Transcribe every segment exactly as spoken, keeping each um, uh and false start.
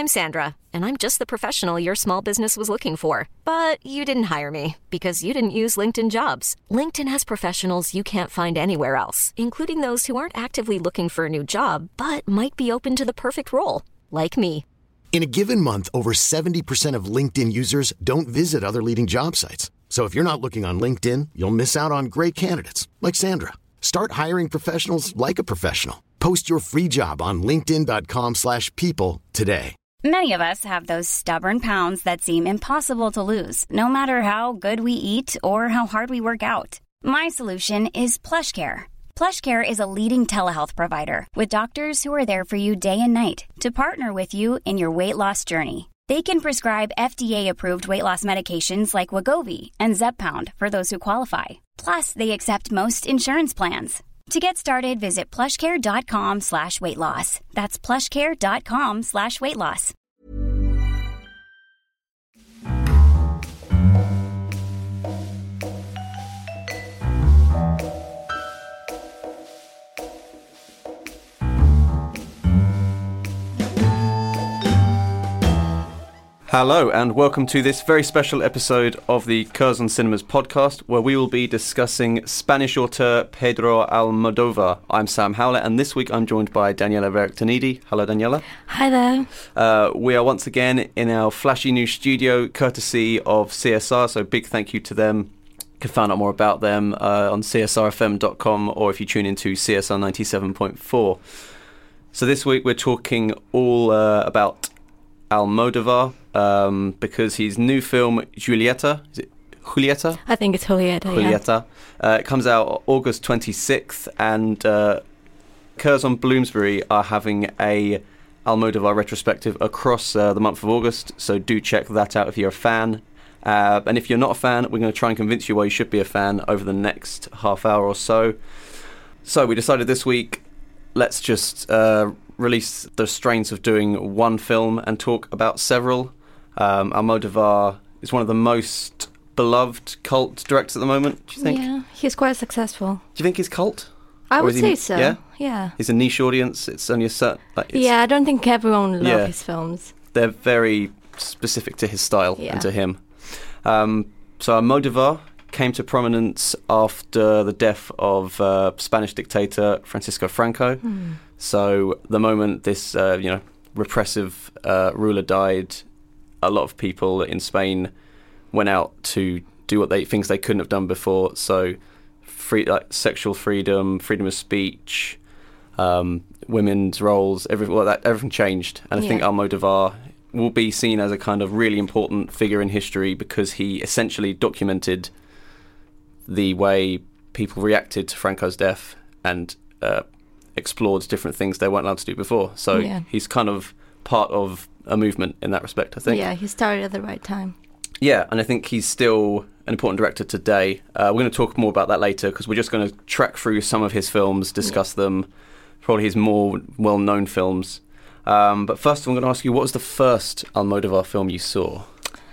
I'm Sandra, and I'm just the professional your small business was looking for. But you didn't hire me because you didn't use LinkedIn Jobs. LinkedIn has professionals you can't find anywhere else, including those who aren't actively looking for a new job, but might be open to the perfect role, like me. In a given month, over seventy percent of LinkedIn users don't visit other leading job sites. So if you're not looking on LinkedIn, you'll miss out on great candidates like Sandra. Start hiring professionals like a professional. Post your free job on linkedin.com slash people today. Many of us have those stubborn pounds that seem impossible to lose, no matter how good we eat or how hard we work out. My solution is PlushCare. PlushCare is a leading telehealth provider with doctors who are there for you day and night to partner with you in your weight loss journey. They can prescribe F D A-approved weight loss medications like Wegovy and Zepbound for those who qualify. Plus, they accept most insurance plans. To get started, visit plushcare.com slash weight loss. That's plushcare.com slash weight loss. Hello and welcome to this very special episode of the Curzon Cinemas podcast, where we will be discussing Spanish author Pedro Almodovar. I'm Sam Howlett, and this week I'm joined by Daniela Vertanidi. Hello, Daniela. Hi there. Uh, we are once again in our flashy new studio, courtesy of C S R, so big thank you to them. You can find out more about them uh, on c s r f m dot com, or if you tune into C S R ninety-seven point four. So this week we're talking all uh, about Almodovar, um, because his new film Julieta, is it Julieta? I think it's Julieta. Julieta. Yeah. Uh, it comes out August twenty-sixth, and uh, Curzon Bloomsbury are having a Almodovar retrospective across uh, the month of August, so do check that out if you're a fan. Uh, and if you're not a fan, we're going to try and convince you why you should be a fan over the next half hour or so. So we decided this week, let's just uh, release the strains of doing one film and talk about several. Um, Almodovar is one of the most beloved cult directors at the moment, do you think? Yeah, he's quite successful. Do you think he's cult? I Or would is say he, so. Yeah? Yeah. He's a niche audience. It's only a certain... Like, it's, yeah, I don't think everyone loves Yeah. his films. They're very specific to his style Yeah. and to him. Um, so Almodovar came to prominence after the death of uh, Spanish dictator Francisco Franco. Mm. So the moment this, uh, you know, repressive uh, ruler died, a lot of people in Spain went out to do what they things they couldn't have done before. So, free like sexual freedom, freedom of speech, um, women's roles, everything well, that everything changed. And I Yeah. think Almodovar will be seen as a kind of really important figure in history because he essentially documented the way people reacted to Franco's death and uh, explored different things they weren't allowed to do before. So Yeah. he's kind of part of a movement in that respect, I think. Yeah, he started at the right time. Yeah, and I think he's still an important director today. Uh, we're going to talk more about that later because we're just going to track through some of his films, discuss yeah. them, probably his more well-known films. Um, but first, I'm going to ask you, what was the first Almodovar film you saw?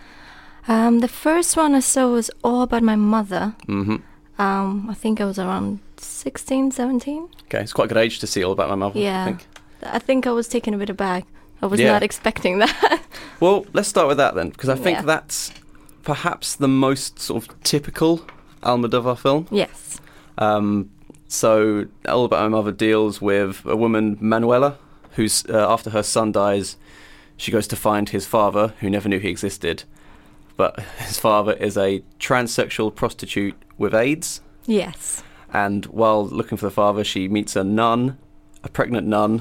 Um, the first one I saw was All About My Mother. Mm-hmm. Um, I think I was around sixteen, seventeen. Okay, it's quite a good age to see All About My Mother, Yeah. I think. I think I was taken a bit aback. I was Yeah. not expecting that. Well, let's start with that then, because I think Yeah. that's perhaps the most sort of typical Almodovar film. Yes. Um, so, All About My Mother deals with a woman, Manuela, who's uh, after her son dies, she goes to find his father, who never knew he existed. But his father is a transsexual prostitute with AIDS. Yes. And while looking for the father, she meets a nun, a pregnant nun,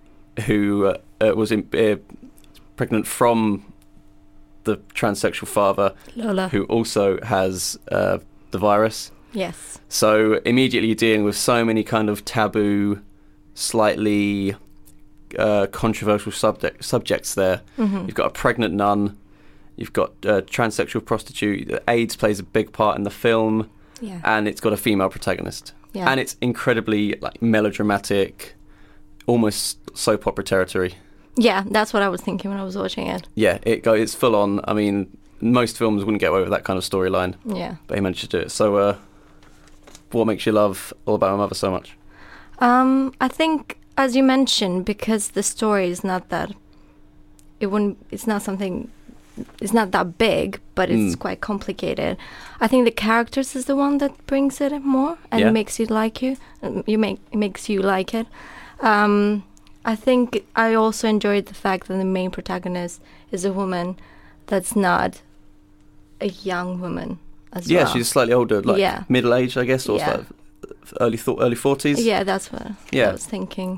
who uh, uh, was in, uh, pregnant from the transsexual father, Lola. who also has uh, the virus. Yes. So immediately you're dealing with so many kind of taboo, slightly uh, controversial subject, subjects there. Mm-hmm. You've got a pregnant nun, you've got a transsexual prostitute, AIDS plays a big part in the film, Yeah. and it's got a female protagonist. Yeah. And it's incredibly like melodramatic, almost soap opera territory. Yeah, that's what I was thinking when I was watching it. Yeah, it go, it's full on. I mean, most films wouldn't get away with that kind of storyline, Yeah. but he managed to do it. So, uh, what makes you love All About My Mother so much? Um, I think, as you mentioned, because the story is not that it wouldn't. It's not something. It's not that big, but it's Mm. quite complicated. I think the characters is the one that brings it more and Yeah. makes you like you. um, You make it makes you like it. Um, I think I also enjoyed the fact that the main protagonist is a woman that's not a young woman as Yeah, well. she's slightly older, like Yeah. middle-aged, I guess, or Yeah. like early th- early forties. Yeah, that's what Yeah. I was thinking.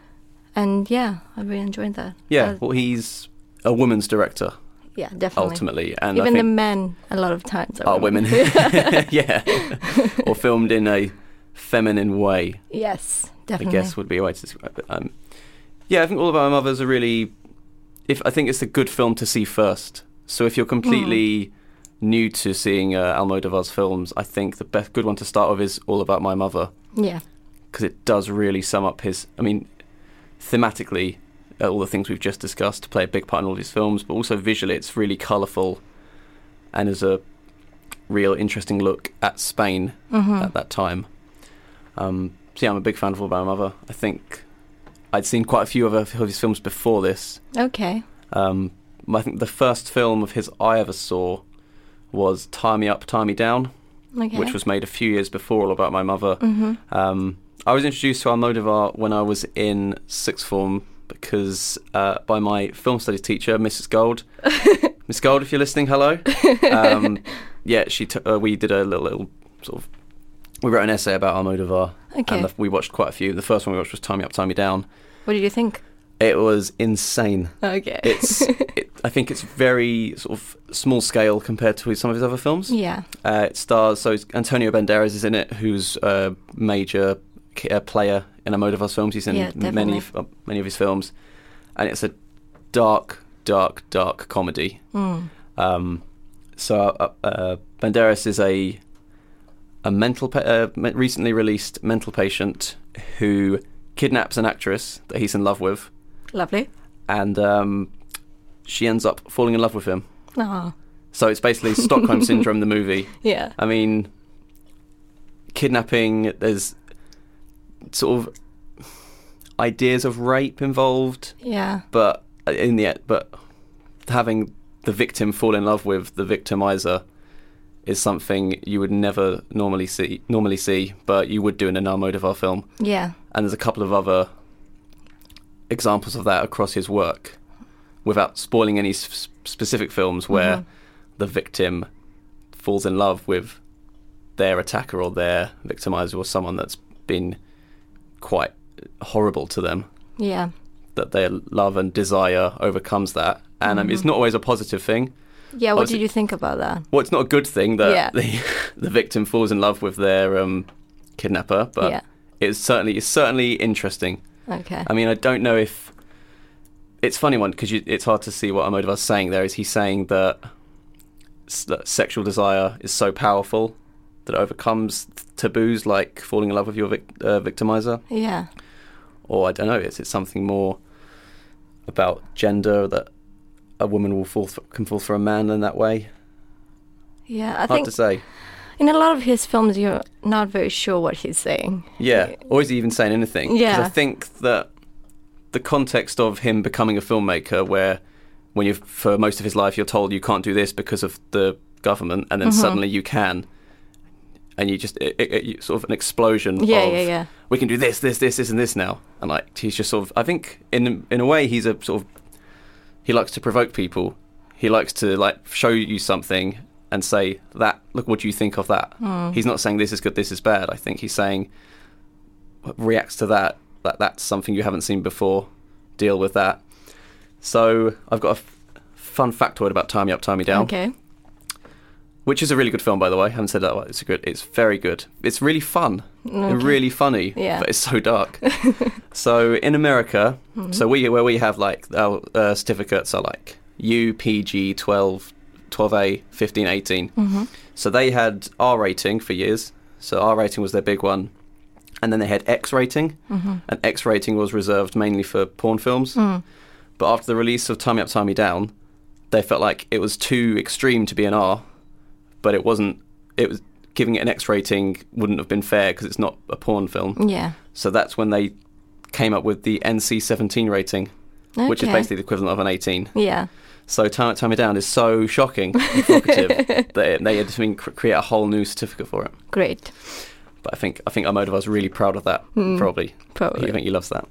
And yeah, I really enjoyed that. Yeah, Uh, well, he's a woman's director, yeah, definitely. ultimately. And Even I the think men, a lot of times, are women. Yeah. Or filmed in a feminine way, Yes, I definitely. guess would be a way to describe it. Um, yeah, I think All About My Mother's a really... If I think it's a good film to see first. So if you're completely new to seeing uh, Almodovar's films, I think the best good one to start with is All About My Mother, Yeah, because it does really sum up his... I mean, thematically, uh, all the things we've just discussed play a big part in all his films, but also visually it's really colourful and is a real interesting look at Spain Mm-hmm. at that time. Um, so yeah, I'm a big fan of All About My Mother. I think I'd seen quite a few of, of his films before this. okay. Um, I think the first film of his I ever saw was Tie Me Up, Tie Me Down, Okay. which was made a few years before All About My Mother. Mm-hmm. Um, I was introduced to Almodovar when I was in sixth form because uh, by my film studies teacher, Missus Gold. Miss Gold, if you're listening, hello. Um, yeah, she t- uh, we did a little, little sort of... We wrote an essay about Almodovar, Okay. and the, we watched quite a few. The first one we watched was Tie Me Up, Tie Me Down. What did you think? It was insane. Okay. It's, it, I think it's very sort of small scale compared to some of his other films. Yeah. Uh, it stars, so it's Antonio Banderas is in it, who's a major k- uh, player in Almodovar's films. He's in Yeah, many, definitely. of- uh, many of his films, and it's a dark, dark, dark comedy. Mm. Um, so uh, uh, Banderas is a a mental pa- uh, me- recently released mental patient who kidnaps an actress that he's in love with, Lovely. and um, she ends up falling in love with him. Oh. So it's basically Stockholm Syndrome, the movie. Yeah. I mean, kidnapping, there's sort of ideas of rape involved, Yeah. but in the end, but having the victim fall in love with the victimizer is something you would never normally see, normally see, but you would do in an Almodovar film. Yeah. And there's a couple of other examples of that across his work, without spoiling any s- specific films where Mhm. the victim falls in love with their attacker or their victimizer or someone that's been quite horrible to them, Yeah. that their love and desire overcomes that. And um, it's not always a positive thing. Yeah. What Obviously- did you think about that? Well, it's not a good thing that Yeah. the, the victim falls in love with their um, kidnapper, but Yeah. it's certainly it's certainly interesting. Okay. I mean, I don't know if it's a funny one because it's hard to see what Almodovar's saying there. Is he saying that, s- that sexual desire is so powerful that it overcomes taboos like falling in love with your vic- uh, victimizer? Yeah. Or I don't know, is it something more about gender, that a woman will fall for, can fall for a man in that way? Yeah. I Hard think to say. in a lot of his films, you're not very sure what he's saying. Yeah, or is he even saying anything? 'Cause Yeah. I think that the context of him becoming a filmmaker, where when you for most of his life you're told you can't do this because of the government, and then Mhm. suddenly you can, and you just it, it, it, sort of an explosion Yeah. of Yeah. Yeah. we can do this, this, this, this, and this now, and like he's just sort of I think in in a way he's a sort of he likes to provoke people. He likes to like show you something and say that look what do you think of that. Mm. He's not saying this is good, this is bad. I think he's saying reacts to that that that's something you haven't seen before. Deal with that. So I've got a f- fun factoid about Tie Me Up, Tie Me Down, Okay. which is a really good film, by the way. I haven't said that. It's a good. It's very good. It's really fun and Okay. really funny, Yeah. but it's so dark. So in America, Mm-hmm. so we where we have like our uh, certificates are like U, P G, twelve, twelve A, fifteen, eighteen. Mm-hmm. So they had R rating for years. So R rating was their big one. And then they had X rating. Mm-hmm. And X rating was reserved mainly for porn films. Mm. But after the release of Tie Me Up, Tie Me Down, they felt like it was too extreme to be an R. But it wasn't, it was giving it an X rating wouldn't have been fair because it's not a porn film. Yeah. So that's when they came up with the N C seventeen rating. which is Okay. basically the equivalent of an eighteen. Yeah. So Tie, Tie Me Down is so shocking and provocative that it, they had to cr- create a whole new certificate for it. Great. But I think I think Almodovar's really proud of that, Mm, probably. probably. I think he loves that.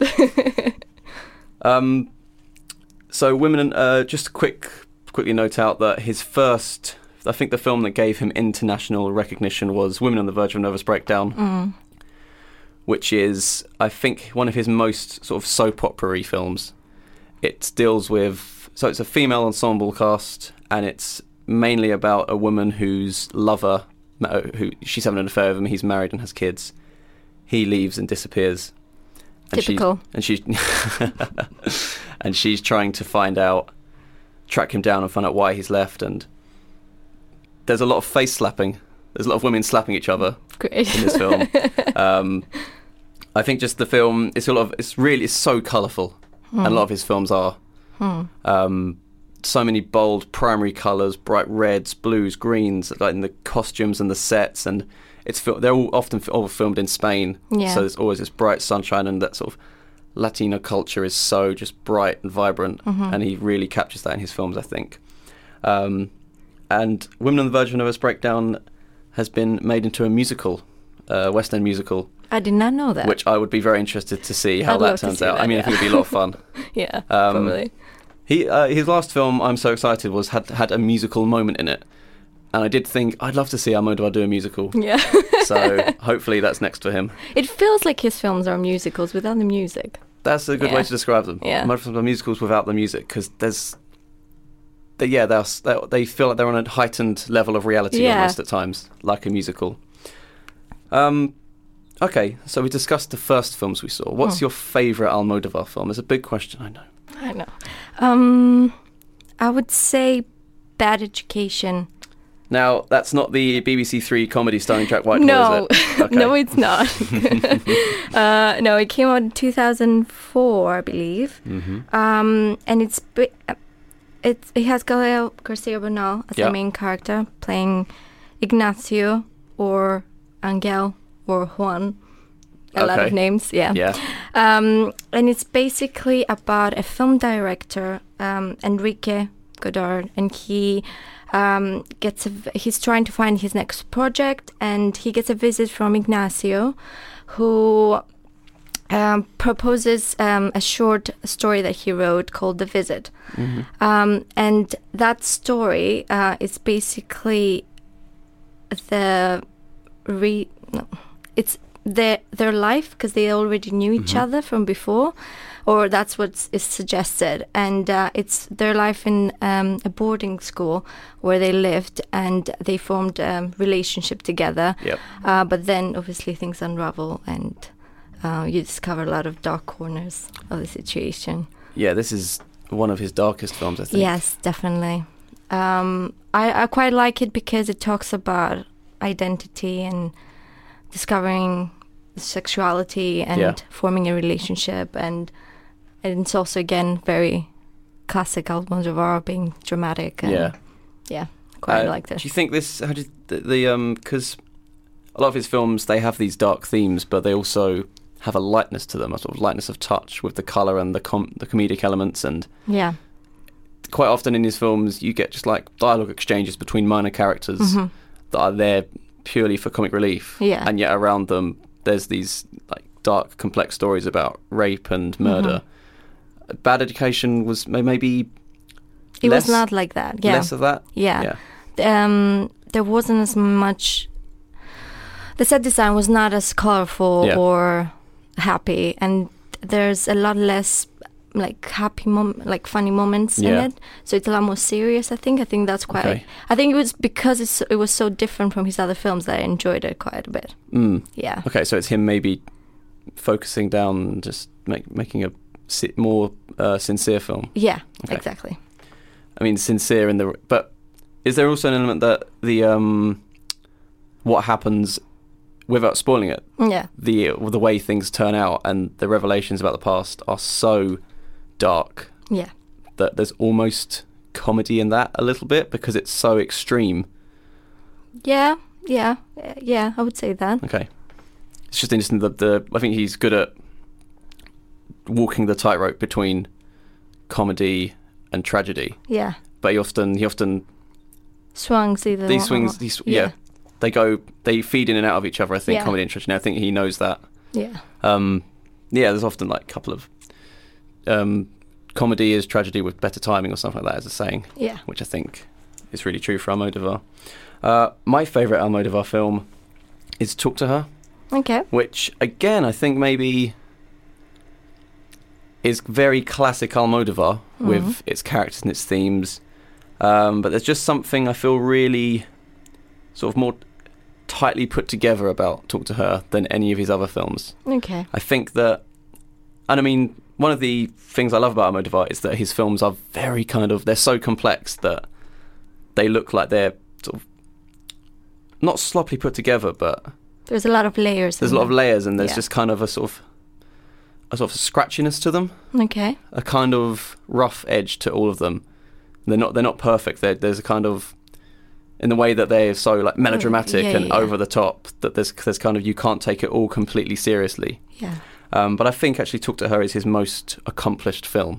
um, so Women, uh, just a quick, quickly note out that his first, I think the film that gave him international recognition was Women on the Verge of a Nervous Breakdown, Mm. which is, I think, one of his most sort of soap opera-y films. It deals with, so it's a female ensemble cast, and it's mainly about a woman whose lover, who she's having an affair with him, he's married and has kids. He leaves and disappears. And Typical. She's, and she's and she's trying to find out, track him down and find out why he's left. And there's a lot of face slapping. There's a lot of women slapping each other Great. in this film. um, I think just the film, it's a lot of, it's really, it's so colourful. And a lot of his films are. Hmm. Um, so many bold primary colours, bright reds, blues, greens, like in the costumes and the sets, and it's fil- they're all often f- all filmed in Spain. Yeah. So there's always this bright sunshine, and that sort of Latino culture is so just bright and vibrant, Mm-hmm. and he really captures that in his films, I think. Um, and Women on the Verge of a Nervous Breakdown has been made into a musical, uh, West End musical, I did not know that. which I would be very interested to see how I'd that love to turns see out. that, I mean, I yeah. think it'd be a lot of fun. yeah, Um, probably. He uh, his last film, I'm so excited, was had had a musical moment in it, and I did think I'd love to see Almodovar do a musical. Yeah. So hopefully that's next for him. It feels like his films are musicals without the music. That's a good Yeah. way to describe them. Yeah. Most of them are musicals without the music, because there's, they, yeah, they're, s- they they feel like they're on a heightened level of reality Yeah. almost at times, like a musical. Um, okay, so we discussed the first films we saw. What's Hmm. your favourite Almodovar film? It's a big question, I know. I know. Um, I would say Bad Education. Now, that's not the B B C Three comedy starring Jack Whitehall, No, is it? Okay. no, it's not. uh, no, it came out in two thousand four, I believe. Mm-hmm. Um, and it's bi- uh, it's it has Gael Garcia Bernal as Yeah. the main character, playing Ignacio or Angel or Juan. A lot of Okay. names, yeah. Yeah. Um, and it's basically about a film director, um, Enrique Godard, and he um, gets a v- he's trying to find his next project, and he gets a visit from Ignacio, who um, proposes um, a short story that he wrote called The Visit. Mhm. Um, and that story uh, is basically the re no, it's their their life, because they already knew each Mhm. other from before, or that's what is suggested, and uh, it's their life in um, a boarding school where they lived, and they formed a um, relationship together. Yep. Uh, but then obviously things unravel, and uh, you discover a lot of dark corners of the situation. Yeah, this is one of his darkest films, I think. Yes, definitely. Um, I, I quite like it because it talks about identity and discovering sexuality and Yeah. forming a relationship, and and it's also again very classic Almodovar, being dramatic. And Yeah. yeah, quite Uh, like this. Do you think this? How did the, the um? Because a lot of his films, they have these dark themes, but they also have a lightness to them, a sort of lightness of touch with the color and the com- the comedic elements. And Yeah. quite often in his films, you get just like dialogue exchanges between minor characters Mhm. that are there purely for comic relief. Yeah. And yet around them, there's these like dark, complex stories about rape and murder. Bad Education was may- maybe It less, was not like that. Yeah. less of that. Yeah. Yeah. Um, there wasn't as much. The set design was not as colorful Yeah. or happy, and there's a lot less like happy mom, like funny moments Yeah. in it. So it's a lot more serious. I think. I think that's quite. Okay. I think it was because it's it was so different from his other films that I enjoyed it quite a bit. Mm. Yeah. Okay, so it's him maybe focusing down and just make, making a si- more uh, sincere film. Yeah. Okay. Exactly. I mean, sincere in the... But is there also an element that the... um, what happens, without spoiling it, Yeah. the the way things turn out and the revelations about the past are so dark Yeah. that there's almost comedy in that a little bit because it's so extreme. Yeah. Yeah. uh, Yeah. I would say that. Okay. It's just interesting that the I think he's good at walking the tightrope between comedy and tragedy. Yeah. But he often he often swings either. these swings these yeah. yeah they go they feed in and out of each other. I think yeah. comedy and tragedy. I think he knows that. Yeah. Um, yeah. There's often like a couple of um, comedy is tragedy with better timing or something like that as a saying. Yeah. Which I think is really true for Almodovar. Uh, my favourite Almodovar film is Talk to Her. Okay. Which again I think maybe is very classic Almodovar mm-hmm. with its characters and its themes. Um, but there's just something I feel really sort of more tightly put together about Talk to Her than any of his other films. Okay. I think that, and I mean, one of the things I love about Almodovar is that his films are very kind of, they're so complex that they look like they're sort of not sloppily put together, but there's a lot of layers. There's a lot them. of layers, and there's yeah. just kind of a sort of a sort of scratchiness to them. Okay. A kind of rough edge to all of them. They're not they're not perfect. They're, there's a kind of, in the way that they're so like melodramatic yeah, yeah, and yeah. over the top, that there's there's kind of, you can't take it all completely seriously. Yeah. Um, but I think actually Talk to Her is his most accomplished film.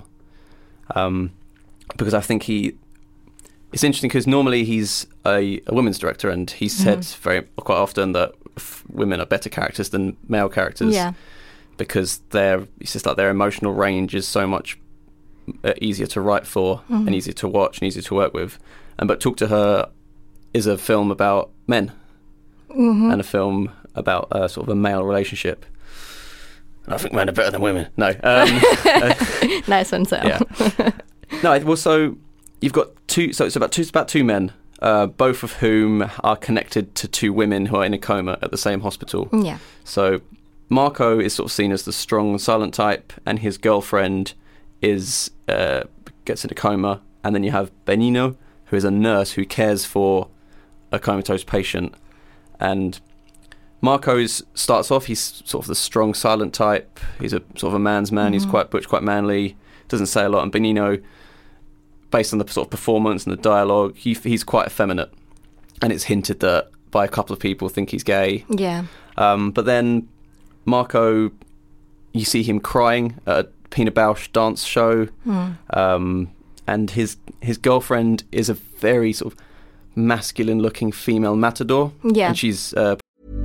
Um, because I think he, it's interesting because normally he's a, a women's director, and he said mm-hmm. very quite often that f- women are better characters than male characters. Yeah. Because their, it's just like their emotional range is so much uh, easier to write for mm-hmm. and easier to watch and easier to work with. And but Talk to Her is a film about men mm-hmm. and a film about uh, sort of a male relationship. And I think men are better than women. No. Um, uh, nice one, Sam. Yeah. No, well, so you've got two, so it's about two, it's about two men, uh, both of whom are connected to two women who are in a coma at the same hospital. Yeah. So Marco is sort of seen as the strong, silent type, and his girlfriend is uh, gets in a coma. And then you have Benigno, who is a nurse who cares for a comatose patient. And Marco is, starts off, he's sort of the strong, silent type. He's a sort of a man's man. Mm-hmm. He's quite butch, quite manly, doesn't say a lot. And Benigno, based on the sort of performance and the dialogue, he, he's quite effeminate. And it's hinted that by a couple of people think he's gay. Yeah. Um, but then Marco, you see him crying at a Pina Bausch dance show, mm. um, and his his girlfriend is a very sort of masculine-looking female matador. Yeah, and she's. Uh,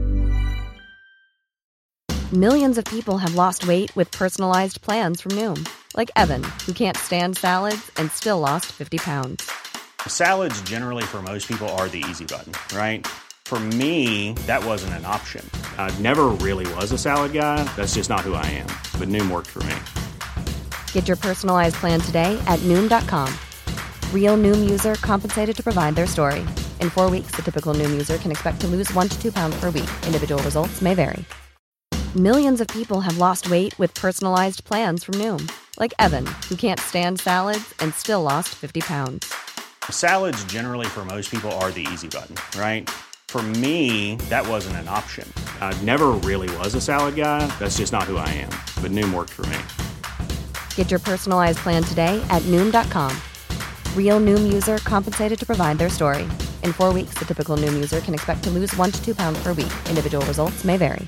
Millions of people have lost weight with personalized plans from Noom, like Evan, who can't stand salads and still lost fifty pounds. Salads, generally, for most people, are the easy button, right? For me, that wasn't an option. I never really was a salad guy. That's just not who I am. But Noom worked for me. Get your personalized plan today at Noom dot com. Real Noom user compensated to provide their story. In four weeks, the typical Noom user can expect to lose one to two pounds per week. Individual results may vary. Millions of people have lost weight with personalized plans from Noom, like Evan, who can't stand salads and still lost fifty pounds. Salads, generally, for most people, are the easy button, right? For me, that wasn't an option. I never really was a salad guy. That's just not who I am. But Noom worked for me. Get your personalized plan today at Noom dot com. Real Noom user compensated to provide their story. In four weeks, the typical Noom user can expect to lose one to two pounds per week. Individual results may vary.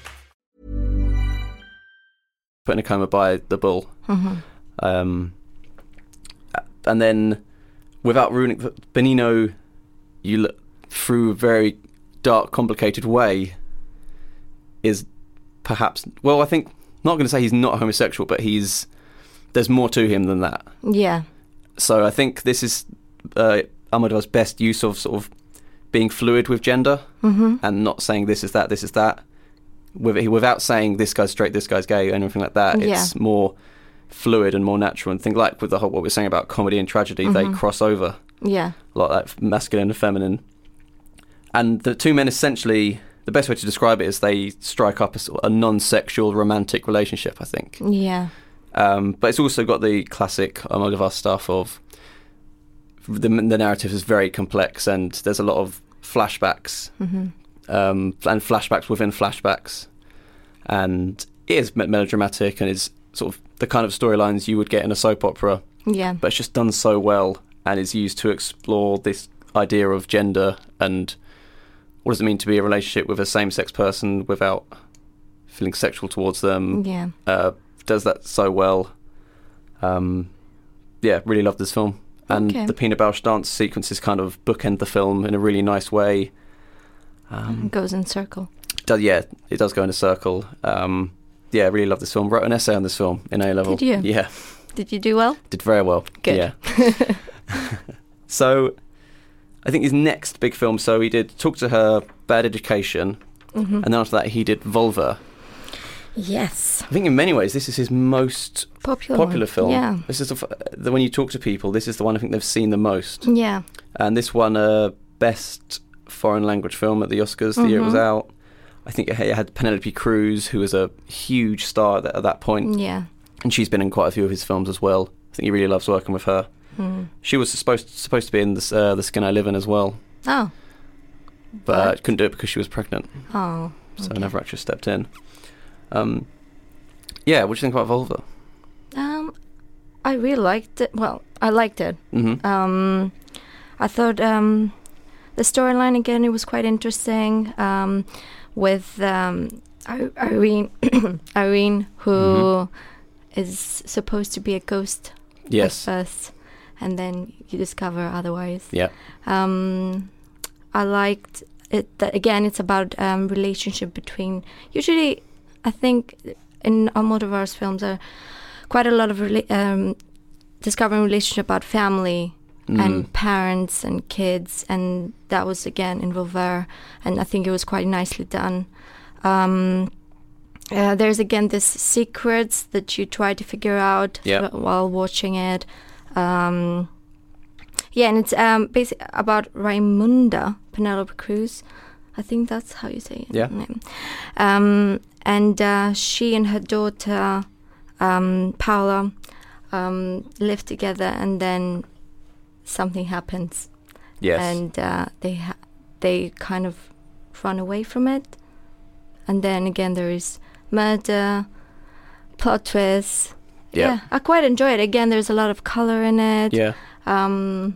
Put in a coma by the bull. Mm-hmm. Um, and then, without ruining, Benigno, you look through a very dark, complicated way, is perhaps, well, I think, not going to say he's not homosexual, but he's, there's more to him than that. Yeah. So I think this is uh, Almodovar's best use of sort of being fluid with gender mm-hmm. and not saying this is that, this is that. With, without saying this guy's straight, this guy's gay, or anything like that. Yeah. It's more fluid and more natural. And think like with the whole, what we're saying about comedy and tragedy, mm-hmm. they cross over. Yeah. A lot like masculine and feminine. And the two men essentially, the best way to describe it is they strike up a, a non-sexual romantic relationship, I think. Yeah. Um, but it's also got the classic Almodovar stuff of the, the narrative is very complex and there's a lot of flashbacks. Mm-hmm. Um, and flashbacks within flashbacks, and it is melodramatic and is sort of the kind of storylines you would get in a soap opera. Yeah, but it's just done so well and is used to explore this idea of gender and what does it mean to be a relationship with a same-sex person without feeling sexual towards them. Yeah, uh, does that so well. Um, yeah, really loved this film. And Okay. the Pina Bausch dance sequences kind of bookend the film in a really nice way. Um, It goes in circle. does, yeah, it does go in a circle. Um, yeah, really love this film. Wrote an essay on this film in A-level. Did you? Yeah, Did you do well? did very well. Good. Yeah. So, I think his next big film, so he did Talk to Her, Bad Education, Mm-hmm. and then after that he did Vulva. Yes. I think in many ways this is his most Popular. popular one. film. Yeah. This is the, f- the when you talk to people, this is the one I think they've seen the most. Yeah. And this won a best foreign language film at the Oscars the year it was Mhm. out. I think it had Penelope Cruz, who was a huge star at that, at that point, Yeah. and she's been in quite a few of his films as well. I think he really loves working with her. Mm. She was supposed supposed to be in this, uh, The Skin I Live In as well, Oh. but uh, But- couldn't do it because she was pregnant, Oh. so okay. never actually stepped in. Um, yeah, what do you think about Vulva? Um, I really liked it. Well, I liked it. hmm Um, I thought um, the storyline again, it was quite interesting. Um, with um, I- Irene, Irene, who is supposed to be a ghost Yes. at first, and then you discover otherwise. Yeah. Um, I liked it. That again, it's about um, relationship between. Usually, I think in Almodovar's films are quite a lot of rela- um, discovering relationship about family Mm. and parents and kids, and that was again in Vulva, and I think it was quite nicely done. Um, uh, there's again this secrets that you try to figure out Yeah. wh- while watching it. Um, yeah, and it's um, basically about Raimunda Penelope Cruz. I think that's how you say it. Yeah. Name. Um, and uh, she and her daughter um, Paula um, live together, and then something happens, Yes. and uh, they ha- they kind of run away from it, and then again there is murder, plot twists. Yeah. Yeah, I quite enjoy it. Again, there's a lot of color in it. yeah. Um,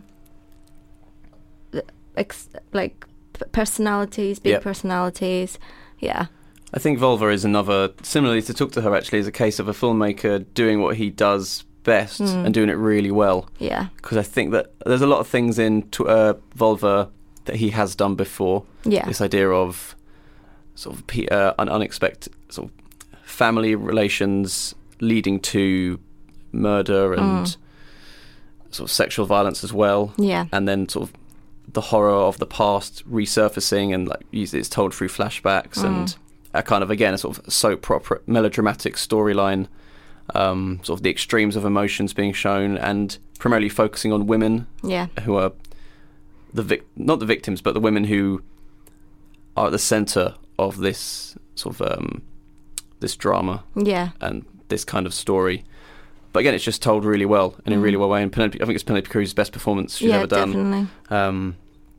the ex- like p- personalities, big Yep. personalities. Yeah. I think Vulva is another, similarly to Talk to Her actually, is a case of a filmmaker doing what he does best Mm. and doing it really well. Yeah. Because I think that there's a lot of things in to, uh, Vulva that he has done before. Yeah. This idea of sort of pe- uh, un- unexpected sort of family relations leading to murder and Mm. sort of sexual violence as well. Yeah. And then sort of the horror of the past resurfacing, and like it's told through flashbacks Mm. and a kind of again a sort of soap opera melodramatic storyline, um, sort of the extremes of emotions being shown, and primarily focusing on women Yeah. who are the vic- not the victims, but the women who are at the centre of this sort of um, this drama Yeah. and this kind of story. But again, it's just told really well and in a Mm. really well way. And Penelope, I think it's Penelope Cruz's best performance she's yeah, ever done. definitely. Um,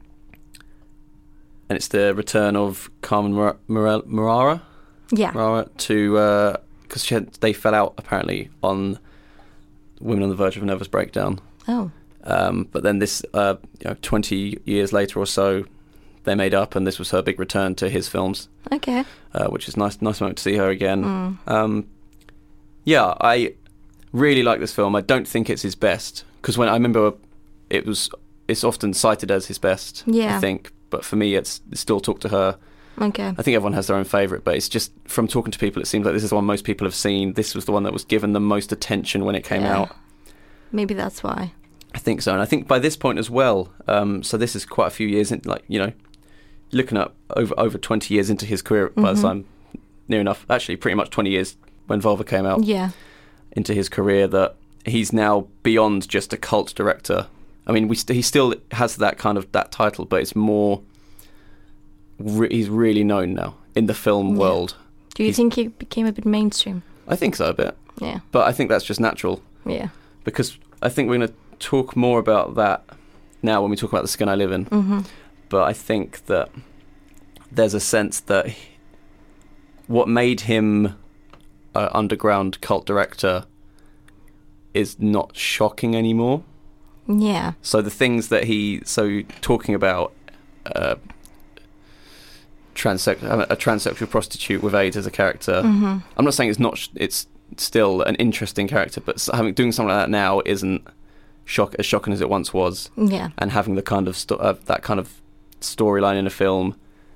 and it's the return of Carmen Mur- Murel- Murara, Yeah. Murara to because she had, they fell out apparently on Women on the Verge of a Nervous Breakdown. Oh. Um, but then this, uh, you know, twenty years later or so, they made up, and this was her big return to his films, Okay. uh, which is nice. Nice moment to see her again. Mm. Um, yeah, I really like this film. I don't think it's his best because when I remember, it was it's often cited as his best. Yeah. I think, but for me, it's, it's still Talk to Her. Okay. I think everyone has their own favourite, but it's just from talking to people, it seems like this is the one most people have seen. This was the one that was given the most attention when it came Yeah. out. Maybe that's why. I think so, and I think by this point as well. Um, so this is quite a few years in, like you know, looking at over over twenty years into his career by the Mhm. time, near enough, actually, pretty much twenty years when Vulva came out Yeah. into his career, that he's now beyond just a cult director. I mean, we st- he still has that kind of that title, but it's more. Re- he's really known now in the film Yeah. world. Do you He's- think he became a bit mainstream? I think so a bit, Yeah. but I think that's just natural Yeah. because I think we're going to talk more about that now when we talk about The Skin I Live In. Mm-hmm. But I think that there's a sense that he- what made him an underground cult director is not shocking anymore. Yeah. So the things that he so talking about uh, transex a transsexual prostitute with AIDS as a character. Mm-hmm. I'm not saying it's not sh- it's still an interesting character, but s- having doing something like that now isn't shock as shocking as it once was. Yeah. And having the kind of sto- uh, that kind of storyline in a film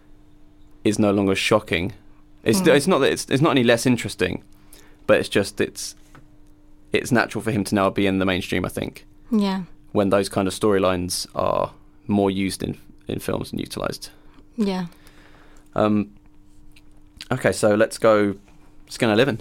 is no longer shocking. It's Mm. it's not that it's it's not any less interesting, but it's just it's it's natural for him to now be in the mainstream, I think. Yeah. When those kind of storylines are more used in in films and utilised. Yeah. Um, okay, so let's go Skinner Living.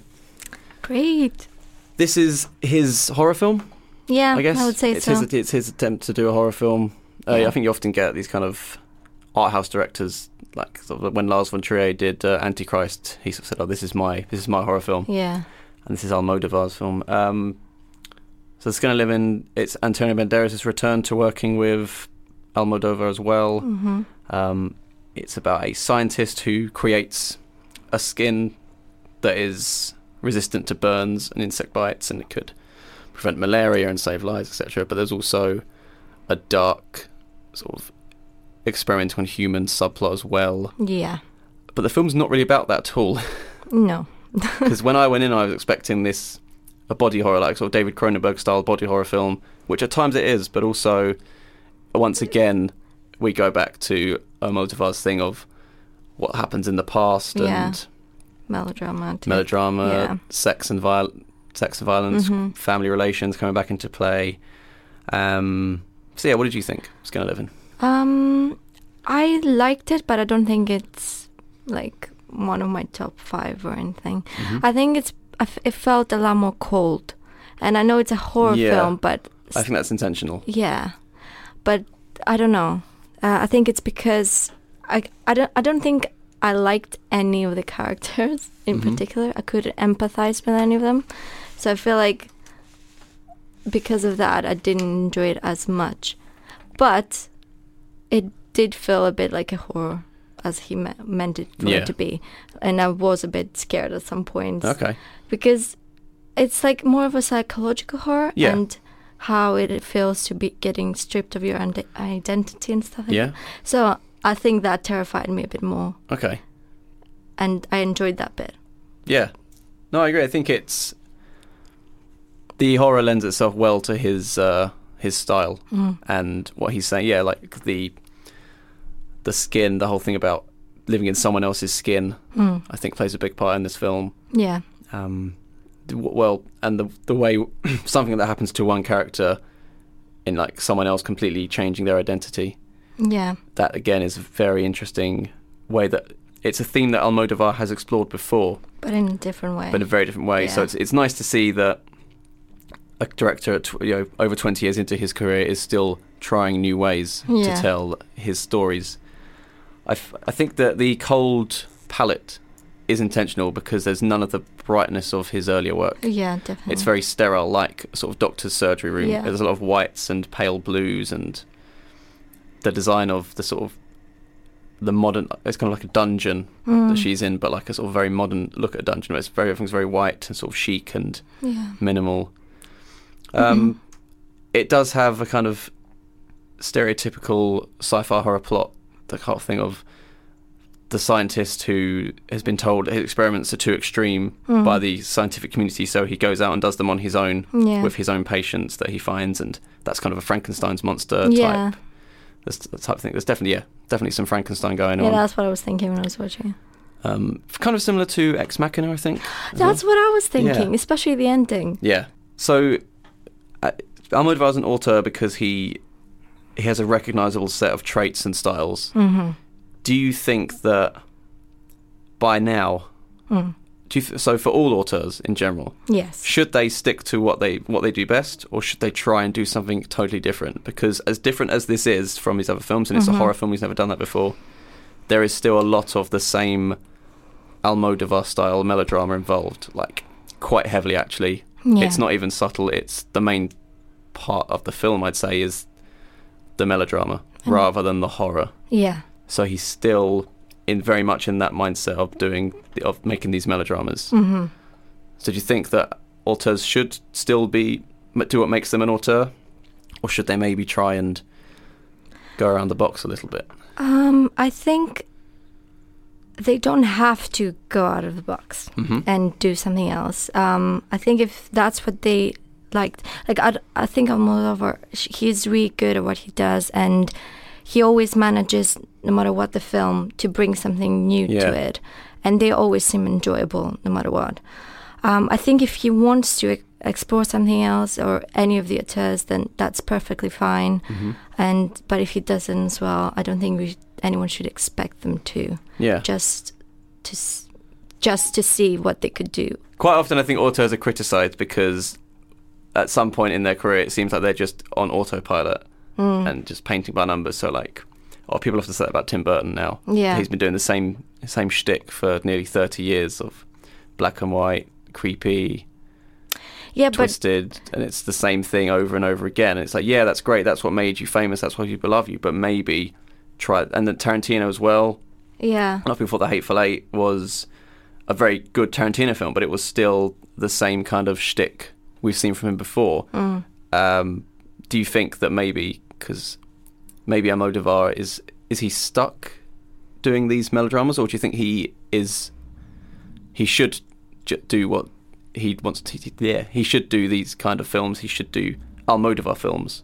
Great. This is his horror film, Yeah, I guess. I would say it's so. His, it's his attempt to do a horror film. Uh, Yeah. I think you often get these kind of art house directors, like sort of when Lars von Trier did uh, Antichrist, he sort of said, "Oh, this is my this is my horror film," Yeah. and this is Almodovar's film. Um, so it's going to live in. It's Antonio Banderas' return to working with Almodovar as well. Mm-hmm. Um, it's about a scientist who creates a skin that is resistant to burns and insect bites, and it could prevent malaria and save lives, et cetera. But there's also a dark sort of experiment on human subplot as well. Yeah. But the film's not really about that at all. No. Because when I went in, I was expecting this a body horror, like sort of David Cronenberg style body horror film, which at times it is, but also once again we go back to Almodovar's thing of what happens in the past Yeah. and Melodrama. too. melodrama, Yeah. sex and viol- sex and violence, Mhm. family relations coming back into play. Um, so yeah, what did you think? It's Gonna Live In. Um, I liked it, but I don't think it's like one of my top five or anything. Mhm. I think it's I f- it felt a lot more cold, and I know it's a horror Yeah. film, but I think that's intentional. yeah, but I don't know. Uh, I think it's because I I don't I don't think I liked any of the characters in Mhm. particular. I couldn't empathize with any of them, so I feel like because of that I didn't enjoy it as much. But it did feel a bit like a horror, as he me- meant it for Yeah. it to be, and I was a bit scared at some points. Okay. Because it's like more of a psychological horror, Yeah. and how it feels to be getting stripped of your ide- identity and stuff like Yeah. that. So I think that terrified me a bit more, Okay. and I enjoyed that bit. Yeah. No, I agree. I think it's the horror lends itself well to his uh, his style Mm. and what he's saying. Yeah, like the the skin, the whole thing about living in someone else's skin, Mm. I think plays a big part in this film. Yeah. Um, d- w- well, and the the way something that happens to one character in like someone else completely changing their identity. Yeah. That again is a very interesting way that it's a theme that Almodovar has explored before, But in a different way. but in a very different way. So Yeah. it's it's nice to see that a director, at tw- you know, over twenty years into his career, is still trying new ways Yeah. to tell his stories. I, f- I think that the cold palette is intentional because there's none of the brightness of his earlier work. Yeah, definitely. It's very sterile, like a sort of doctor's surgery room. Yeah. There's a lot of whites and pale blues, and the design of the sort of the modern. It's kind of like a dungeon Mm. that she's in, but like a sort of very modern look at a dungeon. Where it's very everything's very white and sort of chic and Yeah. minimal. Um, It does have a kind of stereotypical sci-fi horror plot, the kind of thing of the scientist who has been told his experiments are too extreme Mm. by the scientific community, so he goes out and does them on his own Yeah. with his own patients that he finds, and that's kind of a Frankenstein's monster Yeah. type. That's the type of thing. There's definitely yeah, definitely some Frankenstein going Yeah, on. that's what I was thinking when I was watching. Um, kind of similar to Ex Machina, I think. as That's well. what I was thinking, Yeah. especially the ending. Yeah. So, uh, Almodovar's an auteur because he he has a recognizable set of traits and styles. Mm-hmm. Do you think that by now, Mm. do you th- so for all auteurs in general, Yes. should they stick to what they what they do best, or should they try and do something totally different? Because as different as this is from his other films, and it's Mhm. a horror film, he's never done that before, there is still a lot of the same Almodovar style melodrama involved, like quite heavily actually. Yeah. It's not even subtle. It's the main part of the film, I'd say, is the melodrama Mm. rather than the horror. Yeah. So he's still in very much in that mindset of doing of making these melodramas. Mm-hmm. So do you think that auteurs should still be do what makes them an auteur, or should they maybe try and go around the box a little bit? Um, I think they don't have to go out of the box Mm-hmm. and do something else. Um, I think if that's what they liked. Like I, I think Almodovar, he's really good at what he does, and he always manages, no matter what the film, to bring something new Yeah. to it, and they always seem enjoyable, no matter what. Um, I think if he wants to e- explore something else or any of the auteurs, then that's perfectly fine. Mm-hmm. And but if he doesn't as well, I don't think we, anyone should expect them to. Yeah. Just to s- just to see what they could do. Quite often I think auteurs are criticised because at some point in their career it seems like they're just on autopilot Mm. and just painting by numbers. So like, oh, people often say that about Tim Burton now. Yeah. He's been doing the same same shtick for nearly thirty years of black and white, creepy, Yeah, but twisted, and it's the same thing over and over again. And it's like, yeah, that's great. That's what made you famous. That's why people love you. But maybe try, and then Tarantino as well. yeah, A lot of people thought The Hateful Eight was a very good Tarantino film, but it was still the same kind of shtick we've seen from him before. mm. Um, do you think that maybe, because maybe Almodovar is, is he stuck doing these melodramas, or do you think he is, he should j- do what he wants to, yeah, he should do these kind of films, he should do Almodovar films?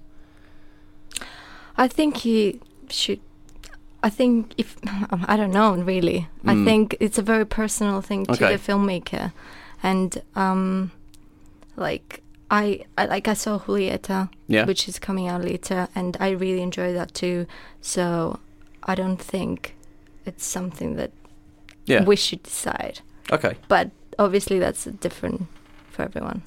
I think he should. I think if I don't know really. I Mm. think it's a very personal thing to Okay. the filmmaker, and um, like I, I like I saw Julieta, Yeah. which is coming out later, and I really enjoy that too. So I don't think it's something that Yeah. we should decide. Okay. But obviously that's different for everyone.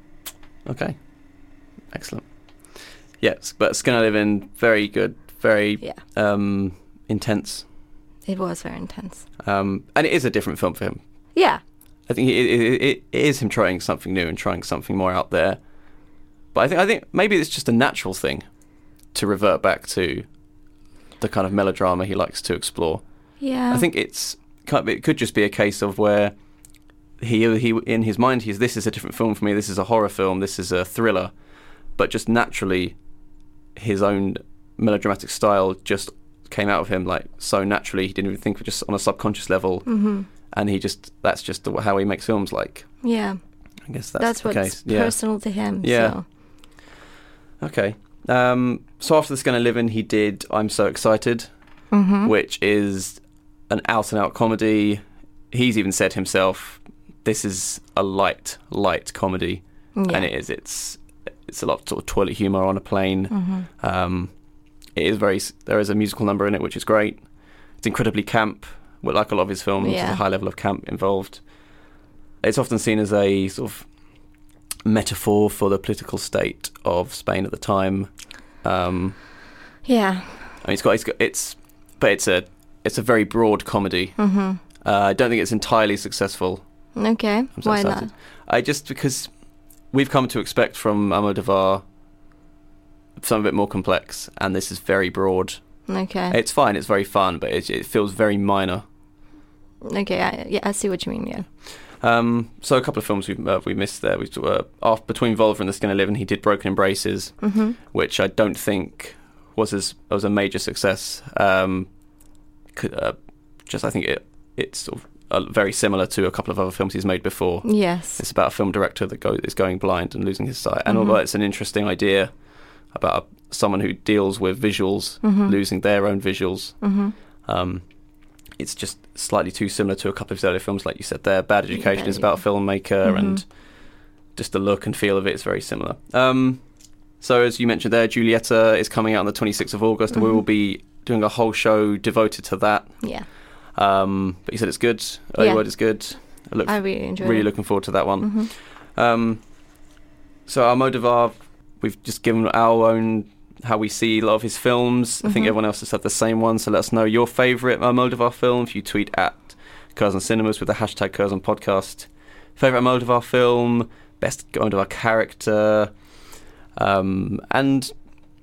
Okay. Excellent. Yes, but Skin I Live In, very good, very Yeah, um, intense. it was very intense. Um, and it is a different film for him. Yeah, I think it, it, it, it is him trying something new and trying something more out there. But I think I think maybe it's just a natural thing to revert back to the kind of melodrama he likes to explore. yeah. I think it's it could just be a case of where he he in his mind he's this is a different film for me. This is a horror film. This is a thriller. But just naturally, his own melodramatic style just came out of him like so naturally. He didn't even think of it, just on a subconscious level. hmm And he just that's just the, how he makes films. Like Yeah, I guess that's, that's the what's case. Yeah. personal to him. Yeah. So. Okay. Um, so after This Gonna Live In, he did I'm So Excited, Mm-hmm. which is an out and out comedy. He's even said himself, this is a light, light comedy, Yeah. and it is. It's it's a lot of sort of toilet humour on a plane. Mm-hmm. Um, it is very. There is a musical number in it, which is great. It's incredibly camp, well, like a lot of his films. Yeah. There's a high level of camp involved. It's often seen as a sort of metaphor for the political state of Spain at the time. Um, Yeah. I mean, it's got, it's got, it's, but it's a, it's a very broad comedy. Mm-hmm. Uh, I don't think it's entirely successful. Okay. I'm so Why excited. not? I just because we've come to expect from Almodovar something a bit more complex, and this is very broad. Okay. It's fine. It's very fun, but it, it feels very minor. okay. I, yeah, I see what you mean. Yeah. Um, so a couple of films we uh, we missed there. We uh, after, between Volver and The Skin I Live In, he did Broken Embraces, Mm-hmm. which I don't think was as was a major success. Um, could, uh, just I think it it's sort of uh, very similar to a couple of other films he's made before. Yes. It's about a film director that go, is going blind and losing his sight. And Mhm. although it's an interesting idea about a, someone who deals with visuals, Mhm. losing their own visuals, Mm-hmm. um, it's just slightly too similar to a couple of his earlier films, like you said there. Bad Education Bad is about a filmmaker, Mhm. and just the look and feel of it is very similar. Um, so as you mentioned there, Julieta is coming out on the twenty-sixth of August, and we Mhm. will be doing a whole show devoted to that. Yeah. Um, but you said it's good. Early Yeah. Word is good. I look I really enjoy really it. looking forward to that one. Mm-hmm. Um, so Almodovar, we've just given our own how we see a lot of his films. I think Mhm. everyone else has had the same one. So let us know your favourite Almodovar film. If you tweet at Curzon Cinemas with the hashtag Curzon Podcast. Favourite Almodovar film, best Almodovar character, um, and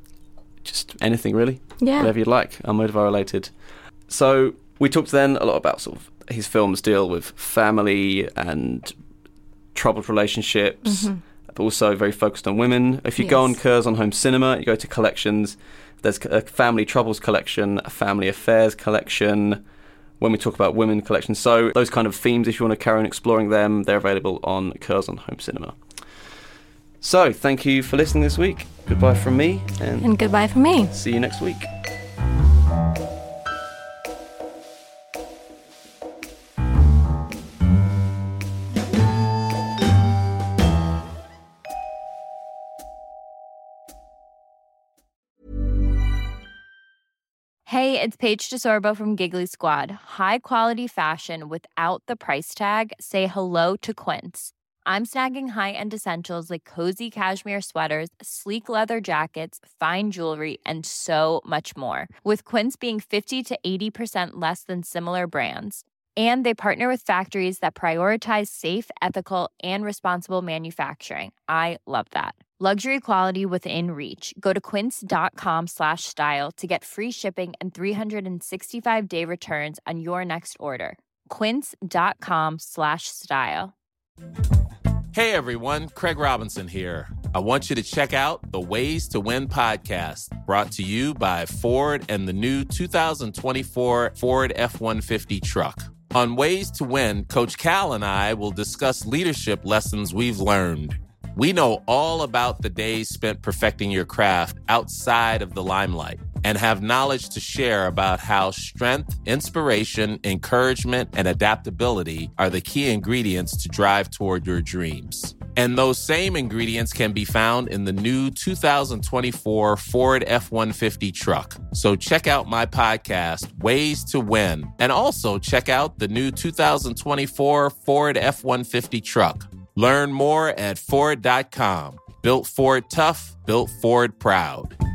just anything really, Yeah. whatever you'd like, Almodovar related. So we talked then a lot about sort of his films deal with family and troubled relationships, Mhm. but also very focused on women. If you go on Yes. Curzon Home Cinema, you go to collections, there's a family troubles collection, a family affairs collection, when we talk about women collections. So those kind of themes, if you want to carry on exploring them, they're available on Curzon Home Cinema. So, thank you for listening this week. Goodbye from me, and, And goodbye from me. see you next week. Hey, it's Paige DeSorbo from Giggly Squad. High quality fashion without the price tag. Say hello to Quince. I'm snagging high-end essentials like cozy cashmere sweaters, sleek leather jackets, fine jewelry, and so much more. With Quince being fifty to eighty percent less than similar brands. And they partner with factories that prioritize safe, ethical, and responsible manufacturing. I love that. Luxury quality within reach. Go to quince.com slash style to get free shipping and three sixty-five day returns on your next order. Quince.com slash style. Hey everyone, Craig Robinson here. I want you to check out the Ways to Win podcast, brought to you by Ford and the new two thousand twenty-four Ford F one fifty truck. On Ways to Win, Coach Cal and I will discuss leadership lessons we've learned. We know all about the days spent perfecting your craft outside of the limelight and have knowledge to share about how strength, inspiration, encouragement, and adaptability are the key ingredients to drive toward your dreams. And those same ingredients can be found in the new two thousand twenty-four Ford F one fifty truck. So check out my podcast, Ways to Win, and also check out the new two thousand twenty-four Ford F one fifty truck. Learn more at Ford dot com. Built Ford tough, built Ford proud.